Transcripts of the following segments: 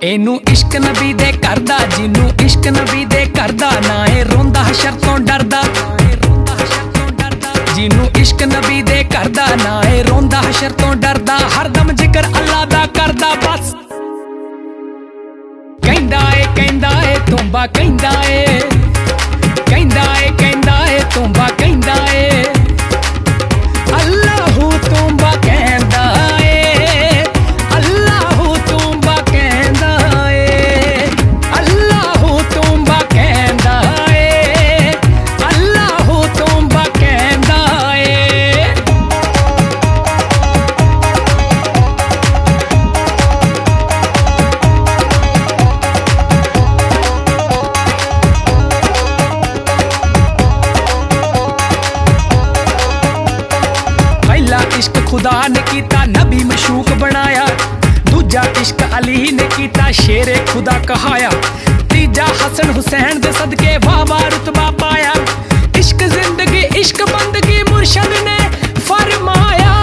Inu इश्क नबी दे करदा, जिनू इश्क नबी दे करदा, ना ए रोंदा हशर तो डरदा। जिनू इश्क नबी दे करदा, ना ए रोंदा हशर तो डरदा। हरदम जिक्र अल्लाह दा करदा बस। कहंदा ए तूंबा कहंदा ए, कहंदा ए तूंबा कहंदा ए। अल्लाहू तूंबा कहंदा ए, अल्लाहू तूंबा कहंदा ए, अल्लाहू तूंबा कहंदा ए, अल्लाहू तूंबा कहंदा ए। पहला इश्क खुदा ने कीता, नबी मशूक बनाया। दूजा इश्क अली ने कीता, शेरे खुदा कहाया। तीजा हसन हुसैन दे सदके वाह रुतबा पाया। इश्क जिंदगी इश्क बंदगी मुर्शद ने फरमाया।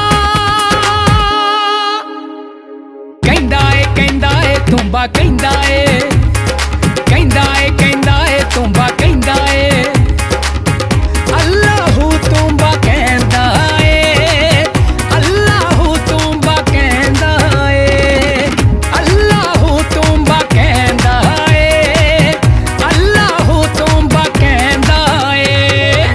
कहंदा ए तूंबा कहंदा ए, कहंदा ए तूंबा कहंदा ए। अल्लाहू तूंबा कहंदा ए, अल्लाहू तूंबा कहंदा ए, अल्लाहू तूंबा कहंदा ए, अल्लाहू तूंबा कहंदा ए।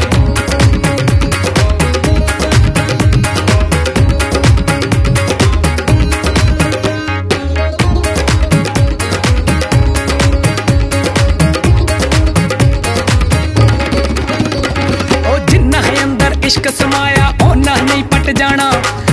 ओ जिन्ना है अंदर इश्क समाया, ओना नहीं पट जाना।